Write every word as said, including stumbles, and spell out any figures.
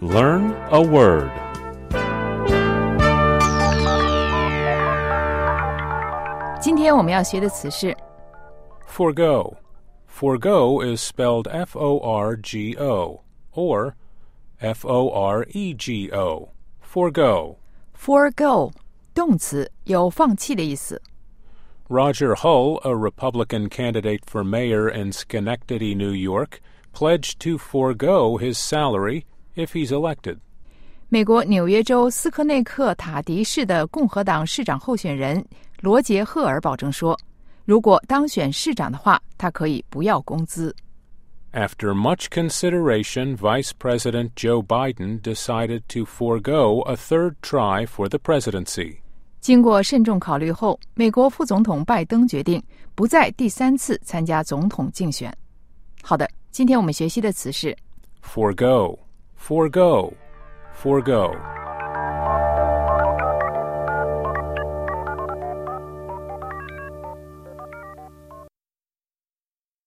Learn a word. Today 今天我们要学的词是 Forgo. Forgo is spelled F O R G O or F O R E G O. Forgo. forego 动词，有放弃的意思。 Roger Hull, a Republican candidate for mayor in Schenectady, New York, pledged to forgo his salary if he's elected. 美国纽约州斯科内克塔迪市的共和党市长候选人罗杰·赫尔保证说，如果当选市长的话，他可以不要工资。 After much consideration, Vice President Joe Biden decided to forgo a third try for the presidency. 经过慎重考虑后，美国副总统拜登决定不再第三次参加总统竞选。好的，今天我们学习的词是 Forgo, forgo, forgo.